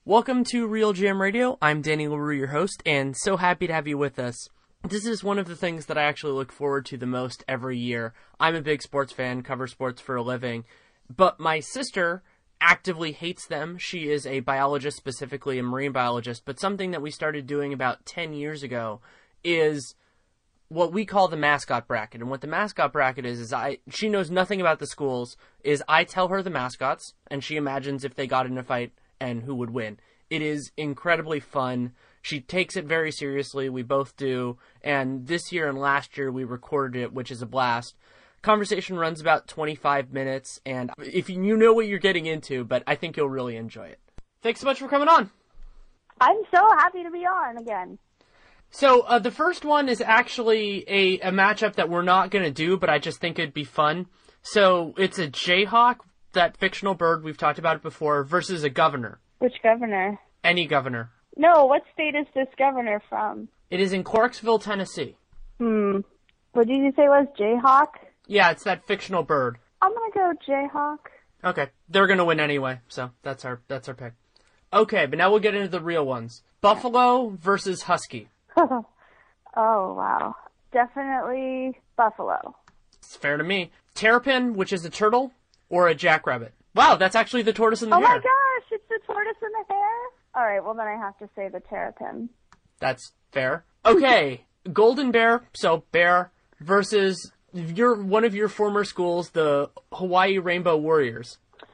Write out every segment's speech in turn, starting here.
Welcome to Real Jam Radio. I'm Danny LaRue, your host, and so happy to have you with us. This is one of the things that I actually look forward to the most every year. I'm a big sports fan, cover sports for a living, but my sister actively hates them. She is a biologist, specifically a marine biologist, but something that we started doing about 10 years ago is what we call the mascot bracket. And what the mascot bracket is she knows nothing about the schools, is I tell her the mascots, and she imagines if they got in a fight and who would win. It is incredibly fun. She takes it very seriously. We both do. And this year and last year we recorded it, which is a blast. Conversation runs about 25 minutes, and if you know what you're getting into, but I think you'll really enjoy it. Thanks so much for coming on. I'm so happy to be on again. So the first one is actually a matchup that we're not going to do, but I just think it'd be fun. So it's a Jayhawk, that fictional bird, we've talked about it before, versus a governor. Which governor? Any governor. No, what state is this governor from? It is in Clarksville, Tennessee. What did you say it was? Jayhawk? Yeah, it's that fictional bird. I'm gonna go Jayhawk. Okay. They're gonna win anyway, so that's our pick. Okay, but now we'll get into the real ones. Buffalo versus Husky. Oh, wow. Definitely Buffalo. It's fair to me. Terrapin, which is a turtle, or a jackrabbit? Wow, that's actually the tortoise and the hare. Oh my gosh, it's the tortoise and the hare? Alright, well then I have to say the terrapin. That's fair. Okay, golden bear, so bear, versus one of your former schools, the Hawaii Rainbow Warriors.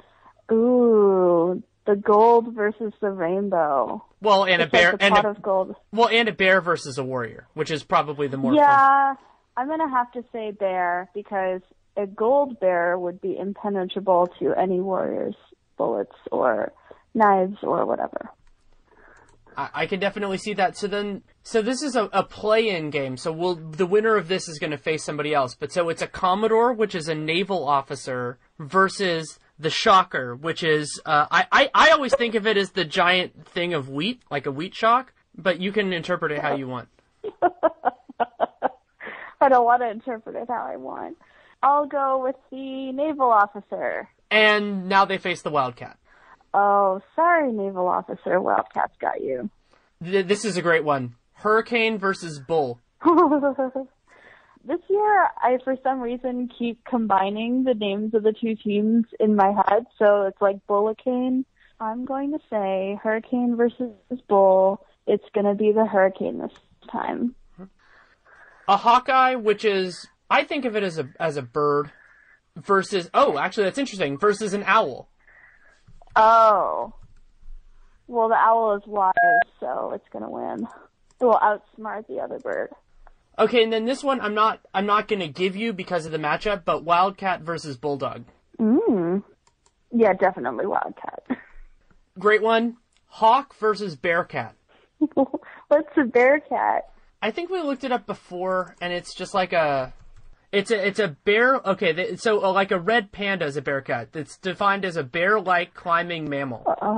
Ooh, the gold versus the rainbow. Well, and a bear, like the pot of gold. Well, and a bear versus a warrior, which is probably the more fun. I'm gonna have to say bear, because a gold bear would be impenetrable to any warrior's bullets or knives or whatever. I can definitely see that. So this is a play-in game. So the winner of this is going to face somebody else. But so it's a Commodore, which is a naval officer, versus the Shocker, which is I always think of it as the giant thing of wheat, like a wheat shock. But you can interpret it how you want. I don't want to interpret it how I want. I'll go with the naval officer. And now they face the Wildcat. Oh, sorry, naval officer. Wildcat's got you. This is a great one. Hurricane versus Bull. This year, I, for some reason, keep combining the names of the two teams in my head, so it's like Bullicane. I'm going to say Hurricane versus Bull. It's going to be the Hurricane this time. A Hawkeye, which is, I think of it as a bird, versus, actually that's interesting, versus an owl. Oh. Well, the owl is wise, so it's going to win. It will outsmart the other bird. Okay, and then this one I'm not going to give you because of the matchup, but Wildcat versus Bulldog. Yeah, definitely Wildcat. Great one. Hawk versus Bearcat. What's a Bearcat? I think we looked it up before, and it's just like It's a bear. Okay, so like a red panda is a bearcat. It's defined as a bear-like climbing mammal.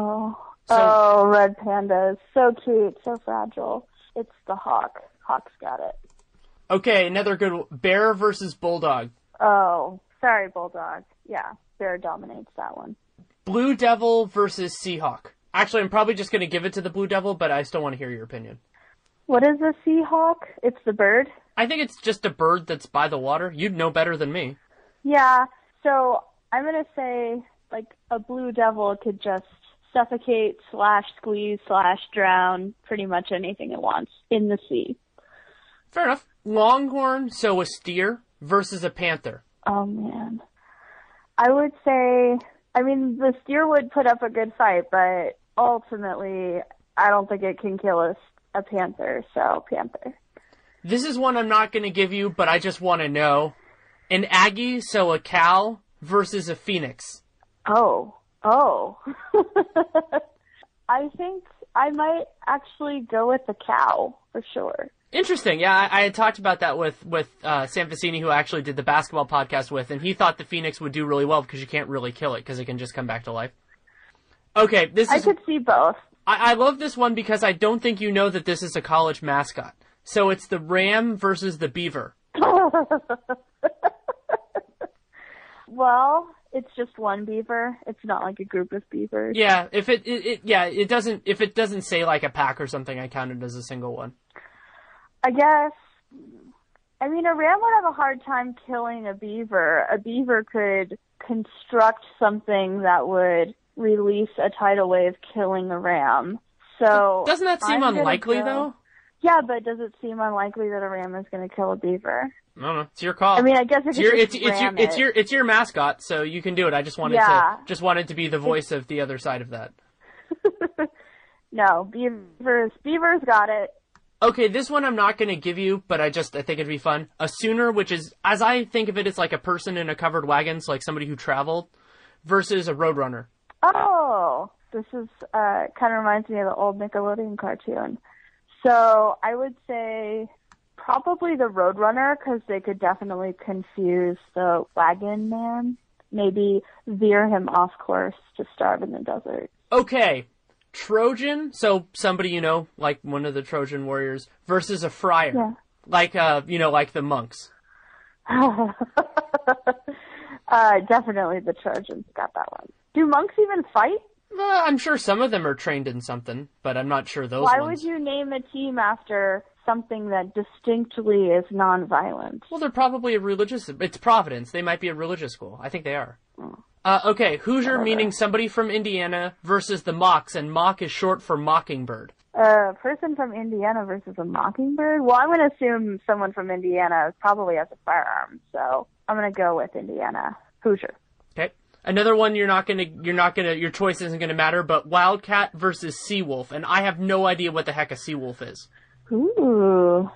Red panda is so cute, so fragile. It's the hawk. Hawk's got it. Okay, another good one. Bear versus bulldog. Oh, sorry, bulldog. Yeah, bear dominates that one. Blue devil versus seahawk. Actually, I'm probably just going to give it to the blue devil, but I still want to hear your opinion. What is a seahawk? It's the bird? I think it's just a bird that's by the water. You'd know better than me. Yeah, so I'm going to say, like, a blue devil could just suffocate / squeeze / drown pretty much anything it wants in the sea. Fair enough. Longhorn, so a steer, versus a panther. Oh, man. I would say, the steer would put up a good fight, but ultimately, I don't think it can kill a panther, so panther. This is one I'm not going to give you, but I just want to know. An Aggie, so a cow, versus a phoenix. Oh. I think I might actually go with the cow, for sure. Interesting. Yeah, I had talked about that with Sam Vecini, who I actually did the basketball podcast with, and he thought the phoenix would do really well because you can't really kill it because it can just come back to life. Okay, I could see both. I love this one because I don't think you know that this is a college mascot. So it's the ram versus the beaver. Well, it's just one beaver. It's not like a group of beavers. Yeah, if it doesn't say like a pack or something, I count it as a single one. I guess. I mean, a ram would have a hard time killing a beaver. A beaver could construct something that would release a tidal wave killing a ram. So doesn't that seem unlikely though? Yeah, but does it seem unlikely that a ram is going to kill a beaver? I don't know. It's your call. I mean, I guess if it's your mascot, so you can do it. I just wanted to be the voice of the other side of that. No, beavers got it. Okay, this one I'm not going to give you, but I think it'd be fun. A Sooner, which is, as I think of it, it's like a person in a covered wagon, so like somebody who traveled, versus a Roadrunner. Oh, this is kind of reminds me of the old Nickelodeon cartoon. So I would say probably the Roadrunner, because they could definitely confuse the wagon man. Maybe veer him off course to starve in the desert. Okay. Trojan, so somebody, like one of the Trojan warriors, versus a friar. Yeah. Like, like the monks. Definitely the Trojans got that one. Do monks even fight? I'm sure some of them are trained in something, but I'm not sure those Why ones. would you name a team after something that distinctly is non-violent? Well, they're probably it's Providence. They might be a religious school. I think they are. Oh. Okay, Hoosier meaning somebody from Indiana versus the Mocks, and Mock is short for Mockingbird. A person from Indiana versus a mockingbird? Well, I'm going to assume someone from Indiana probably has a firearm, so I'm going to go with Indiana. Hoosier. Okay. Another one your choice isn't gonna matter, but Wildcat versus Seawolf, and I have no idea what the heck a Seawolf is. Ooh.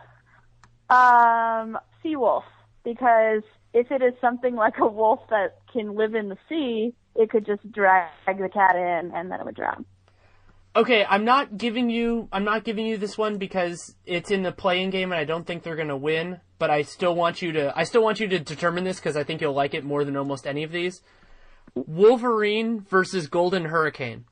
Seawolf, because if it is something like a wolf that can live in the sea, it could just drag the cat in and then it would drown. Okay, I'm not giving you this one because it's in the playing game and I don't think they're gonna win, but I still want you to determine this because I think you'll like it more than almost any of these. Wolverine versus Golden Hurricane.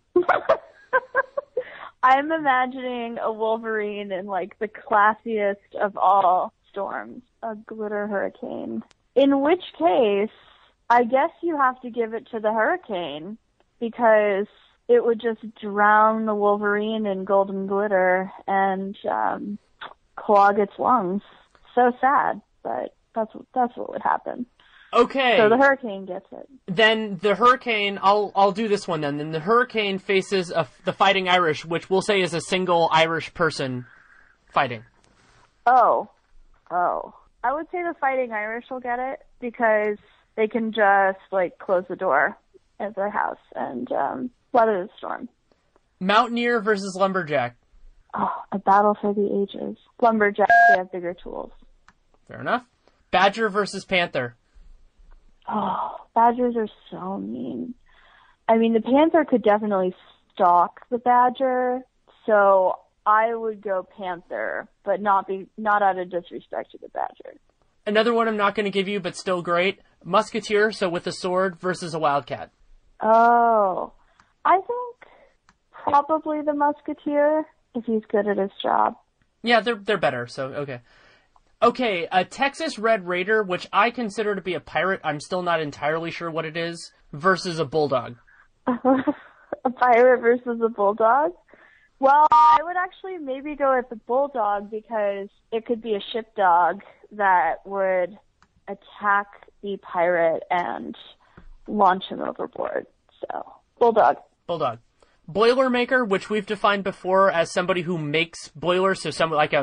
I'm imagining a Wolverine in like the classiest of all storms, a glitter hurricane. In which case, I guess you have to give it to the hurricane because it would just drown the Wolverine in golden glitter and clog its lungs. So sad, but that's what would happen. Okay. So the hurricane gets it. Then the hurricane, I'll do this one then. Then the hurricane faces the Fighting Irish, which we'll say is a single Irish person fighting. Oh. I would say the Fighting Irish will get it because they can just like close the door at their house and weather the storm. Mountaineer versus Lumberjack. Oh, a battle for the ages. Lumberjack, they have bigger tools. Fair enough. Badger versus Panther. Oh, badgers are so mean. I mean, the panther could definitely stalk the badger, so I would go panther, but not out of disrespect to the badger. Another one I'm not going to give you, but still great. Musketeer, so with a sword, versus a wildcat. Oh, I think probably the musketeer, if he's good at his job. Yeah, they're better, so okay. Okay, a Texas Red Raider, which I consider to be a pirate, I'm still not entirely sure what it is, versus a bulldog. A pirate versus a bulldog? Well, I would actually maybe go with the bulldog because it could be a shipdog that would attack the pirate and launch him overboard. So, bulldog. Bulldog. Boilermaker, which we've defined before as somebody who makes boilers, so someone like a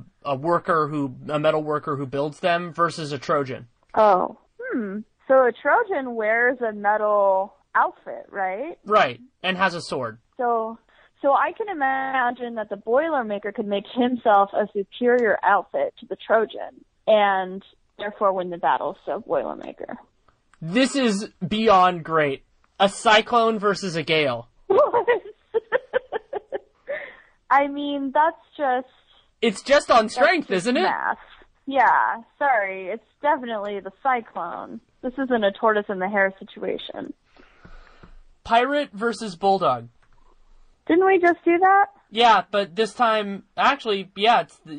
metal worker who builds them, versus a Trojan. Oh, So a Trojan wears a metal outfit, right? Right, and has a sword. So I can imagine that the Boilermaker could make himself a superior outfit to the Trojan, and therefore win the battle. So Boilermaker. This is beyond great. A Cyclone versus a Gale. What? I mean, that's just... It's just on strength, isn't it? Math. Yeah, sorry. It's definitely the Cyclone. This isn't a tortoise and the hare situation. Pirate versus Bulldog. Didn't we just do that? Yeah, but this time... Actually, yeah,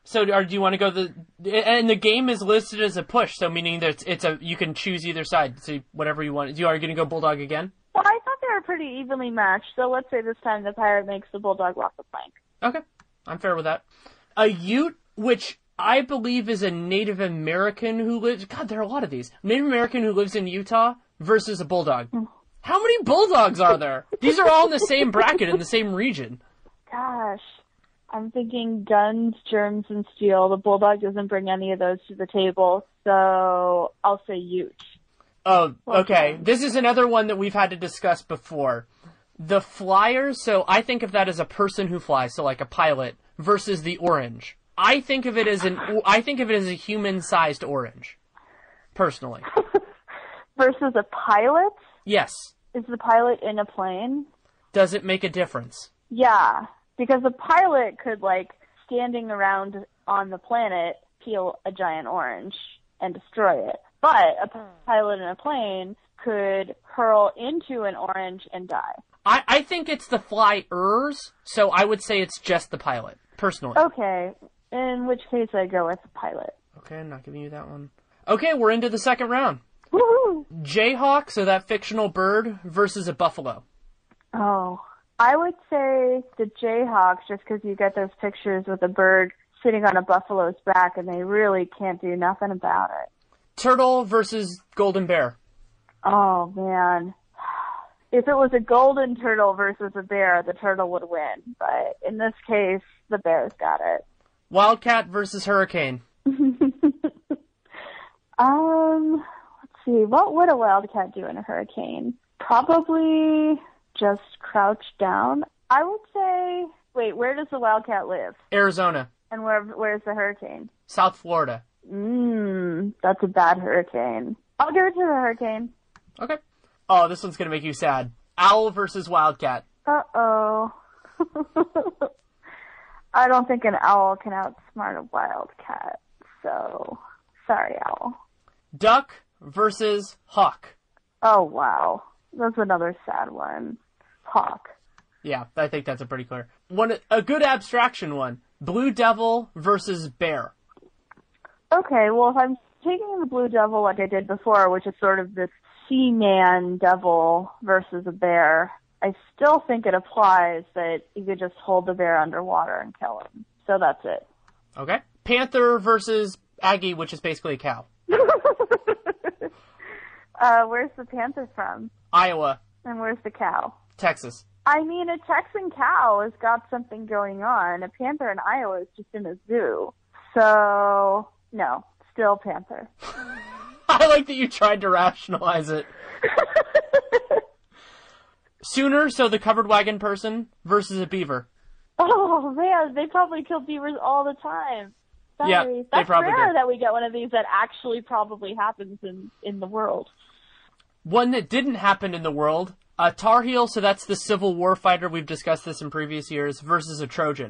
So do you want to go and the game is listed as a push, so meaning that you can choose either side, so whatever you want. Are you going to go Bulldog again? Well, I thought they were pretty evenly matched, so let's say this time the Pirate makes the Bulldog walk the plank. Okay, I'm fair with that. A Ute, which I believe is a Native American who lives... God, there are a lot of these. Native American who lives in Utah versus a Bulldog. How many Bulldogs are there? These are all in the same bracket, in the same region. Gosh. I'm thinking guns, germs, and steel. The Bulldog doesn't bring any of those to the table, so I'll say Ute. Oh, okay. This is another one that we've had to discuss before. The Flyers, so I think of that as a person who flies, so like a pilot, versus the Orange. I think of it as a human-sized orange, personally. Versus a pilot? Yes. Is the pilot in a plane? Does it make a difference? Yeah. Because a pilot could, standing around on the planet, peel a giant orange and destroy it. But a pilot in a plane could hurl into an orange and die. I think it's the flyers, so I would say it's just the pilot, personally. Okay. In which case I go with the pilot. Okay, I'm not giving you that one. Okay, we're into the second round. Woohoo! Jayhawk, so that fictional bird, versus a buffalo. Oh. I would say the Jayhawks, just because you get those pictures with a bird sitting on a buffalo's back and they really can't do nothing about it. Turtle versus golden bear. Oh, man. If it was a golden turtle versus a bear, the turtle would win. But in this case, the bear's got it. Wildcat versus hurricane. Let's see. What would a wildcat do in a hurricane? Probably just crouch down. I would say, wait, where does the wildcat live? Arizona. And where's the hurricane? South Florida. That's a bad hurricane. I'll give it to the hurricane. Okay. Oh, this one's going to make you sad. Owl versus wildcat. Uh-oh. I don't think an owl can outsmart a wildcat. So, sorry, owl. Duck versus hawk. Oh, wow. That's another sad one. Hawk. Yeah, I think that's a pretty clear one. A good abstraction one. Blue devil versus bear. Okay, well, if I'm taking the blue devil like I did before, which is sort of this seaman devil versus a bear, I still think it applies that you could just hold the bear underwater and kill him. So that's it. Okay. Panther versus Aggie, which is basically a cow. Where's the panther from? Iowa. And where's the cow? Texas. I mean, a Texan cow has got something going on. A panther in Iowa is just in a zoo. So, no, still panther. I like that you tried to rationalize it. Sooner, so the covered wagon person, versus a beaver. Oh, man, they probably kill beavers all the time. Sorry. Yeah, they That's probably rare do. that we get one of these that actually probably happens in the world. One that didn't happen in the world, a Tar Heel, so that's the Civil War fighter, we've discussed this in previous years, versus a Trojan.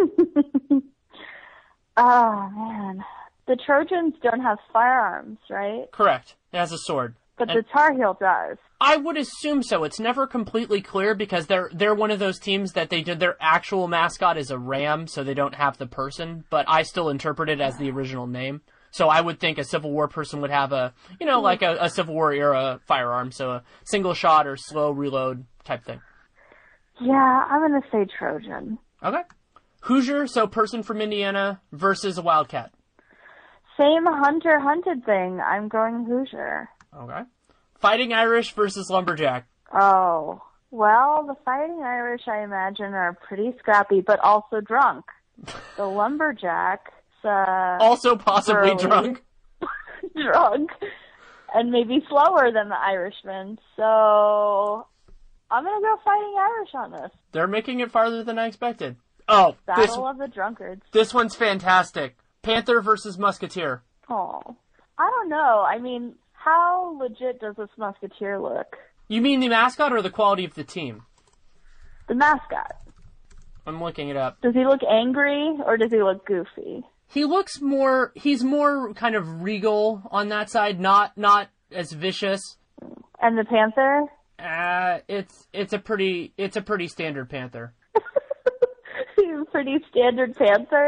Oh, man. The Trojans don't have firearms, right? Correct. It has a sword. But the Tar Heel does. I would assume so. It's never completely clear because they're one of those teams that their actual mascot is a ram, so they don't have the person, but I still interpret it as the original name. So I would think a Civil War person would have a Civil War era firearm, so a single shot or slow reload type thing. Yeah, I'm going to say Trojan. Okay. Hoosier, so person from Indiana versus a Wildcat. Same hunter-hunted thing. I'm going Hoosier. Okay. Fighting Irish versus Lumberjack. Oh, well, the Fighting Irish, I imagine, are pretty scrappy, but also drunk. The Lumberjack... also possibly drunk. Drunk. And maybe slower than the Irishman. So, I'm going to go Fighting Irish on this. They're making it farther than I expected. Oh, Battle of the Drunkards. This one's fantastic. Panther versus Musketeer. Oh, I don't know. I mean, how legit does this Musketeer look? You mean the mascot or the quality of the team? The mascot. I'm looking it up. Does he look angry or does he look goofy? He's more kind of regal on that side, not as vicious. And the Panther? It's a pretty standard Panther. He's a pretty standard Panther?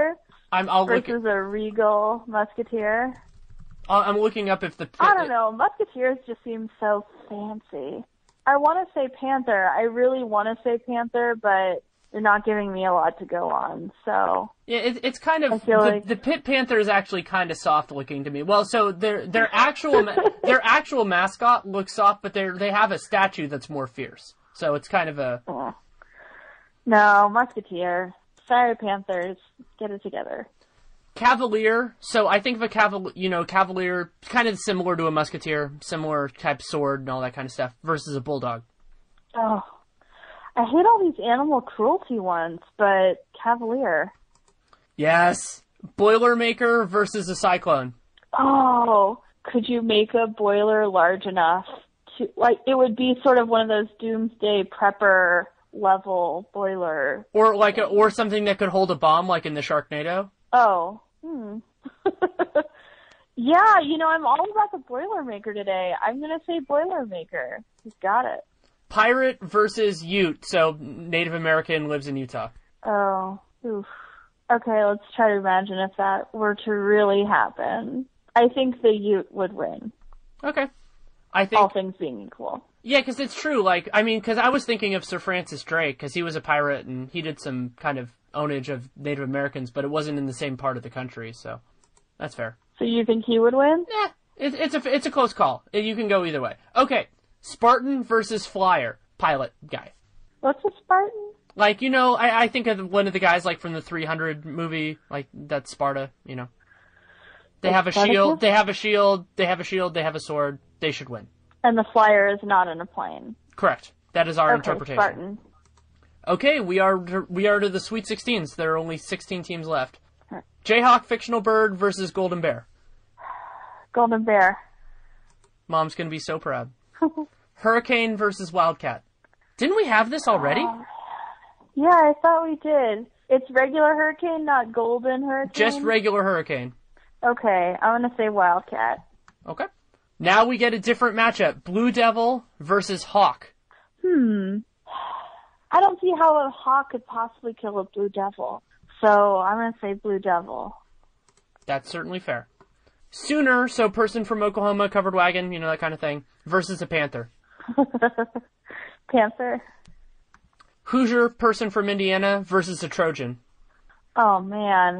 I'll look. Versus a regal musketeer. I'm looking up if the. I don't know. Musketeers just seem so fancy. I want to say panther. I really want to say panther, but you're not giving me a lot to go on. So yeah, it's kind of the Pit Panther is actually kind of soft looking to me. Well, so their actual mascot looks soft, but they have a statue that's more fierce. So it's kind of a. No, musketeer. Sorry, Panthers. Get it together. Cavalier. So I think of a cavalier, kind of similar to a musketeer, similar type sword and all that kind of stuff, versus a bulldog. Oh, I hate all these animal cruelty ones, but cavalier. Yes. Boilermaker versus a cyclone. Oh, could you make a boiler large enough to, like, it would be sort of one of those doomsday prepper level boiler. Or something that could hold a bomb, like in the Sharknado. Oh. Yeah, I'm all about the Boilermaker today. I'm going to say Boilermaker. He's got it. Pirate versus Ute. So Native American, lives in Utah. Oh, oof. Okay, let's try to imagine if that were to really happen. I think the Ute would win. Okay. I think all things being equal. Yeah, because it's true. Because I was thinking of Sir Francis Drake, because he was a pirate and he did some kind of ownage of Native Americans, but it wasn't in the same part of the country, so that's fair. So you think he would win? Yeah, it's a close call. You can go either way. Okay, Spartan versus Flyer, pilot guy. What's a Spartan? I think of one of the guys from the 300 movie, that's Sparta. They have a shield. They have a shield. They have a sword. They should win. And the Flyer is not in a plane. Correct. That is our interpretation. Spartan. Okay, we are to the Sweet 16s. There are only 16 teams left. Jayhawk, fictional bird versus Golden Bear. Golden Bear. Mom's gonna be so proud. Hurricane versus Wildcat. Didn't we have this already? Yeah, I thought we did. It's regular Hurricane, not Golden Hurricane? Just regular Hurricane. Okay, I'm gonna say Wildcat. Okay. Now we get a different matchup. Blue Devil versus Hawk. I don't see how a hawk could possibly kill a blue devil. So I'm going to say Blue Devil. That's certainly fair. Sooner, so person from Oklahoma, covered wagon, that kind of thing, versus a panther. Panther. Hoosier, person from Indiana, versus a Trojan. Oh, man.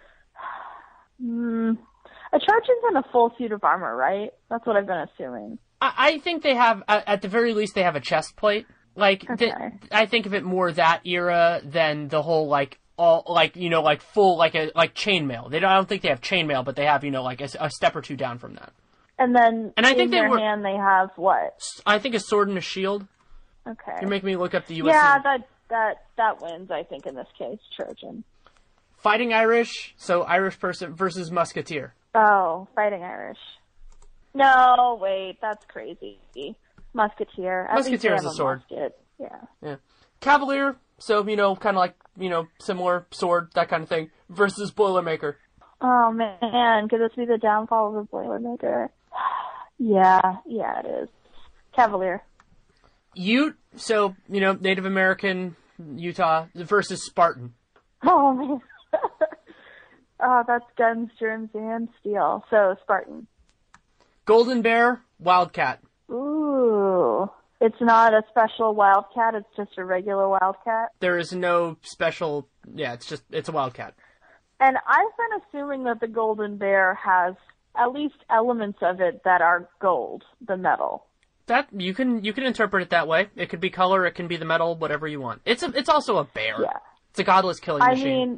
A Trojan's in a full suit of armor, right? That's what I've been assuming. I think they have, at the very least, they have a chest plate. I think of it more that era than the whole, full, chainmail. I don't think they have chainmail, but they have, a step or two down from that. And then I think their hand they have what? I think a sword and a shield. Okay. You're making me look up the U.S. Yeah, that wins, I think, in this case, Trojan. Fighting Irish, so Irish person versus Musketeer. Oh, Fighting Irish. No, wait, that's crazy. Musketeer. Musketeer is a sword. Yeah. Cavalier, so, kind of similar sword, that kind of thing, versus Boilermaker. Oh, man, could this be the downfall of the Boilermaker? Yeah, it is. Cavalier. Ute, so, Native American, Utah, versus Spartan. Oh, man. Oh, that's guns, germs, and steel. So, Spartan. Golden Bear, Wildcat. Ooh. It's not a special Wildcat, it's just a regular Wildcat? There is no special, it's a Wildcat. And I've been assuming that the Golden Bear has at least elements of it that are gold, the metal. That you can interpret it that way. It could be color, it can be the metal, whatever you want. It's also a bear. Yeah. It's a godless killing machine.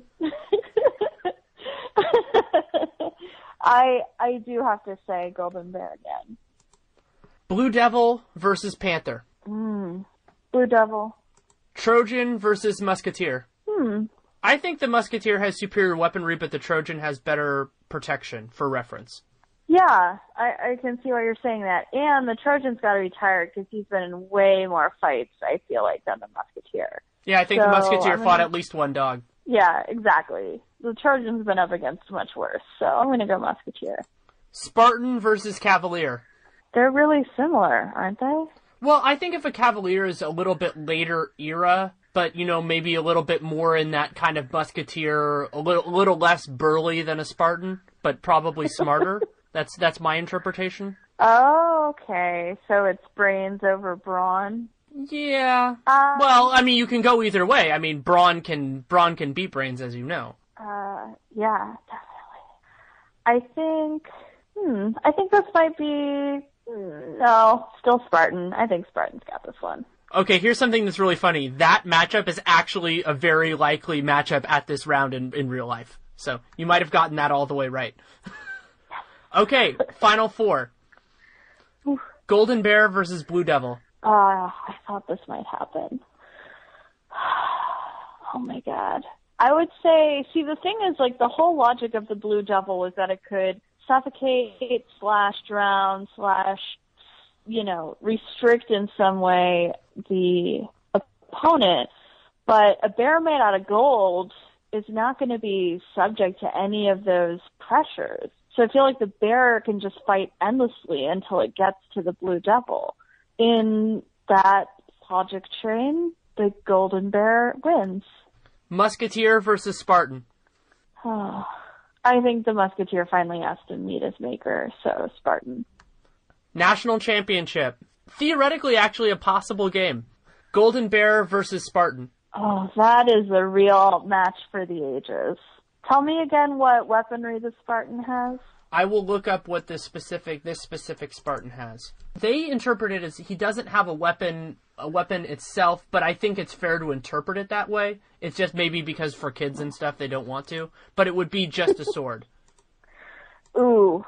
I do have to say Golden Bear again. Blue Devil versus Panther. Blue Devil. Trojan versus Musketeer. I think the Musketeer has superior weaponry, but the Trojan has better protection, for reference. Yeah, I can see why you're saying that. And the Trojan's got to be tired because he's been in way more fights, I feel like, than the Musketeer. Yeah, I think the Musketeer fought at least one dog. Yeah, exactly. The Trojan's been up against much worse, so I'm going to go Musketeer. Spartan versus Cavalier. They're really similar, aren't they? Well, I think if a Cavalier is a little bit later era, but, maybe a little bit more in that kind of musketeer, a little less burly than a Spartan, but probably smarter. That's my interpretation. Oh, okay. So it's brains over brawn? Yeah. Well, I mean, you can go either way. I mean, brawn can beat brains, as you know. Yeah, definitely. I think this might be, no, still Spartan. I think Spartan's got this one. Okay, here's something that's really funny. That matchup is actually a very likely matchup at this round in real life. So you might have gotten that all the way right. Okay, final four. Golden Bear versus Blue Devil. I thought this might happen. Oh my god. I would say, see, the thing is, like, the whole logic of the Blue Devil was that it could suffocate, / drown, / restrict in some way the opponent. But a bear made out of gold is not going to be subject to any of those pressures. So I feel like the bear can just fight endlessly until it gets to the Blue Devil. In that logic train, the Golden Bear wins. Musketeer versus Spartan. Oh, I think the Musketeer finally has to meet his maker, so Spartan. National Championship. Theoretically, actually a possible game. Golden Bear versus Spartan. Oh, that is a real match for the ages. Tell me again what weaponry the Spartan has. I will look up what this specific Spartan has. They interpret it as he doesn't have a weapon itself, but I think it's fair to interpret it that way. It's just maybe because for kids and stuff they don't want to, but it would be just a sword. Ooh.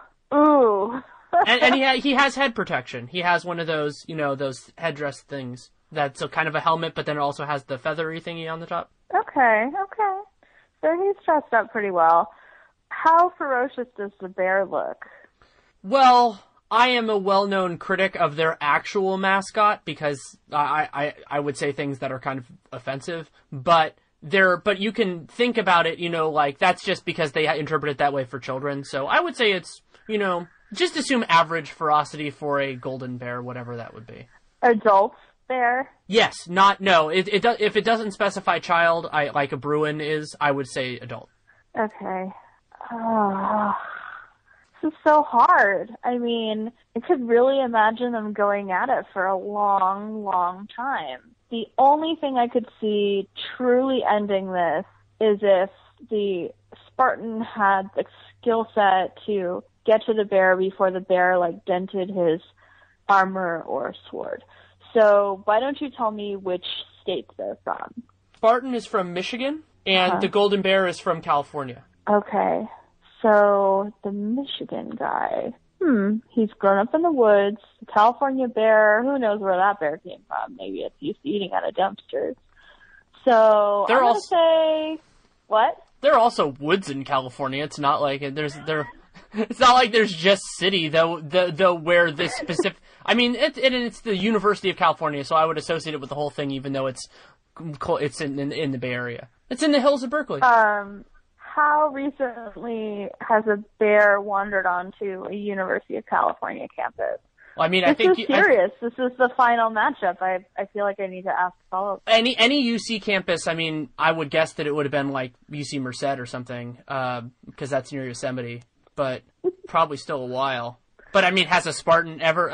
and he has head protection. He has one of those, those headdress things that's a kind of a helmet, but then it also has the feathery thingy on the top. Okay. So he's dressed up pretty well. How ferocious does the bear look? Well, I am a well-known critic of their actual mascot because I would say things that are kind of offensive, but you can think about it, like that's just because they interpret it that way for children. So I would say it's, just assume average ferocity for a golden bear, whatever that would be. Adult bear? Yes, if it doesn't specify child, like a Bruin is, I would say adult. Okay. Oh, this is so hard. I mean, I could really imagine them going at it for a long, long time. The only thing I could see truly ending this is if the Spartan had the skill set to get to the bear before the bear, dented his armor or sword. So why don't you tell me which state they're from? Spartan is from Michigan, and the Golden Bear is from California. Okay, so the Michigan guy, he's grown up in the woods. The California bear, who knows where that bear came from? Maybe it's used to eating out of dumpsters. So I'm going to say, what? There are also woods in California. It's not like it's not like there's just city though where this specific. I mean, it's the University of California, so I would associate it with the whole thing, even though it's in the Bay Area. It's in the hills of Berkeley. How recently has a bear wandered onto a University of California campus? Well, I mean, this is serious. This is the final matchup. I feel like I need to ask follow-up. Any UC campus, I mean, I would guess that it would have been like UC Merced or something, because that's near Yosemite, but probably still a while. But I mean, has a Spartan ever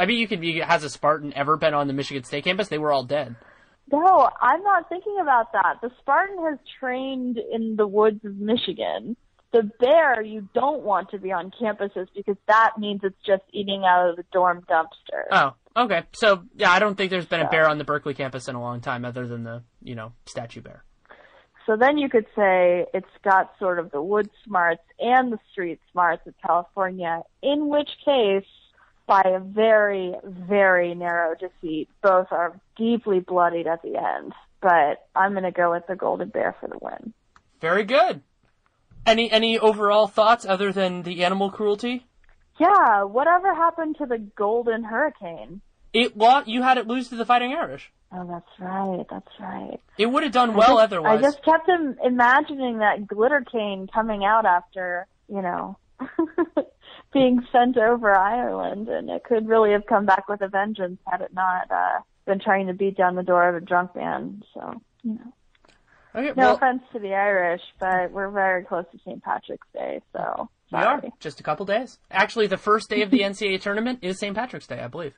been on the Michigan State campus? They were all dead. No, I'm not thinking about that. The Spartan has trained in the woods of Michigan. The bear, you don't want to be on campuses because that means it's just eating out of the dorm dumpster. Oh, okay. So, yeah, I don't think there's been a bear on the Berkeley campus in a long time other than the, statue bear. So then you could say it's got sort of the wood smarts and the street smarts of California, in which case, by a very, very narrow defeat, both are deeply bloodied at the end. But I'm going to go with the Golden Bear for the win. Very good. Any overall thoughts other than the animal cruelty? Yeah, whatever happened to the Golden Hurricane? You had it lose to the Fighting Irish. Oh, that's right. It would have done well otherwise. I just kept imagining that glitter cane coming out after, being sent over Ireland, and it could really have come back with a vengeance had it not been trying to beat down the door of a drunk man. So, Okay, No well, offense to the Irish, but we're very close to St. Patrick's Day, so we are. Just a couple days. Actually, the first day of the NCAA tournament is St. Patrick's Day, I believe.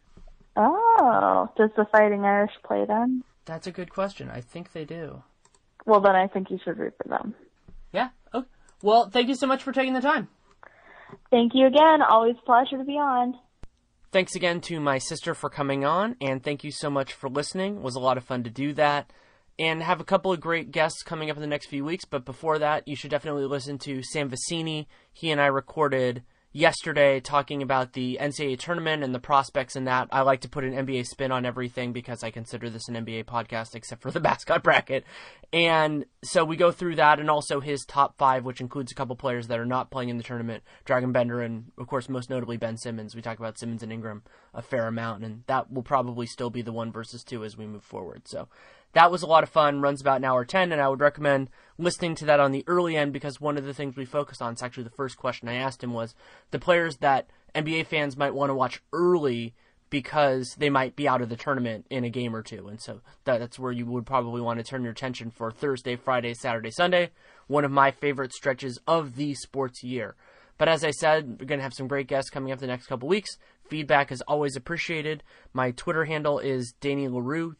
Oh, does the Fighting Irish play then? That's a good question. I think they do. Well, then I think you should root for them. Yeah. Okay. Well, thank you so much for taking the time. Thank you again. Always a pleasure to be on. Thanks again to my sister for coming on, and thank you so much for listening. It was a lot of fun to do that. And have a couple of great guests coming up in the next few weeks, but before that, you should definitely listen to Sam Vecini. He and I recorded yesterday talking about the NCAA tournament and the prospects in that. I like to put an NBA spin on everything because I consider this an NBA podcast except for the mascot bracket. And so we go through that and also his top 5, which includes a couple players that are not playing in the tournament, Dragan Bender and, of course, most notably Ben Simmons. We talk about Simmons and Ingram a fair amount, and that will probably still be the 1 versus 2 as we move forward. So that was a lot of fun, runs about an hour 10, and I would recommend listening to that on the early end because one of the things we focused on, it's actually the first question I asked him, was the players that NBA fans might want to watch early because they might be out of the tournament in a game or two. And so that's where you would probably want to turn your attention for Thursday, Friday, Saturday, Sunday, one of my favorite stretches of the sports year. But as I said, we're going to have some great guests coming up the next couple weeks. Feedback is always appreciated. My Twitter handle is Danny Leroux,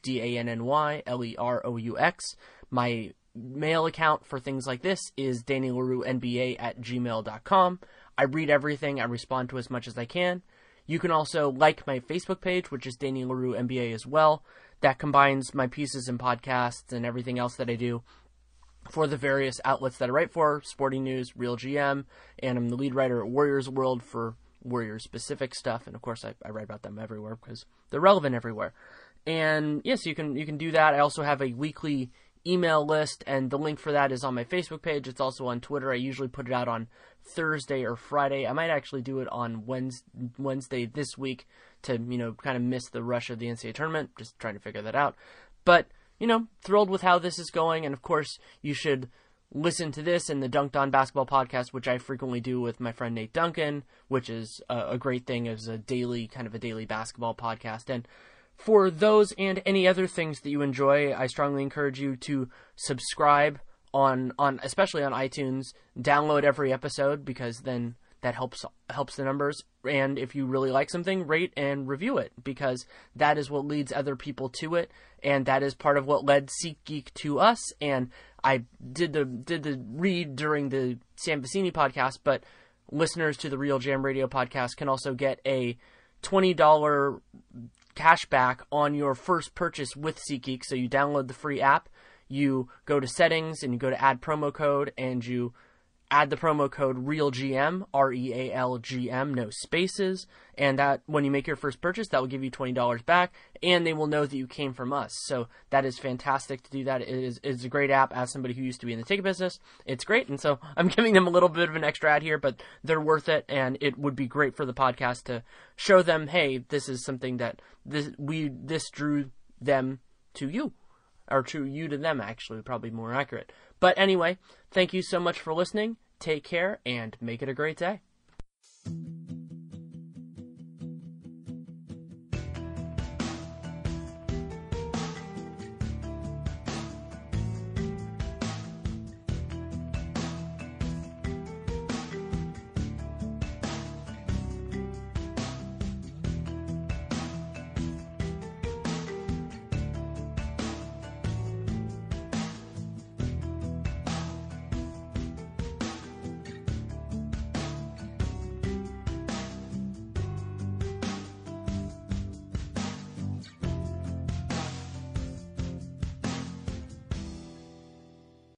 DANNYLEROUX. My mail account for things like this is DannyLerouxNBA@gmail.com. I read everything. I respond to as much as I can. You can also like my Facebook page, which is Danny Leroux NBA as well. That combines my pieces and podcasts and everything else that I do for the various outlets that I write for, Sporting News, Real GM, and I'm the lead writer at Warriors World for Warriors-specific stuff, and of course I write about them everywhere because they're relevant everywhere. And yes, you can do that. I also have a weekly email list, and the link for that is on my Facebook page. It's also on Twitter. I usually put it out on Thursday or Friday. I might actually do it on Wednesday this week to, kind of miss the rush of the NCAA tournament. Just trying to figure that out. But, thrilled with how this is going, and of course, you should listen to this and the Dunked On Basketball podcast, which I frequently do with my friend Nate Duncan, which is a great thing as a daily basketball podcast. And for those and any other things that you enjoy, I strongly encourage you to subscribe on especially on iTunes. Download every episode because then that helps the numbers. And if you really like something, rate and review it because that is what leads other people to it, and that is part of what led SeatGeek to us. And I did the read during the Sam Vecini podcast, but listeners to the Real Jam Radio podcast can also get a $20 cashback on your first purchase with SeatGeek. So you download the free app, you go to settings, and you go to add promo code, and you add the promo code REALGM, REALGM, no spaces, and that when you make your first purchase, that will give you $20 back, and they will know that you came from us. So that is fantastic to do that. It's a great app. As somebody who used to be in the ticket business, it's great, and so I'm giving them a little bit of an extra ad here, but they're worth it, and it would be great for the podcast to show them, hey, this is something that this drew them to you. Or to you to them, actually, probably more accurate. But anyway, thank you so much for listening. Take care and make it a great day.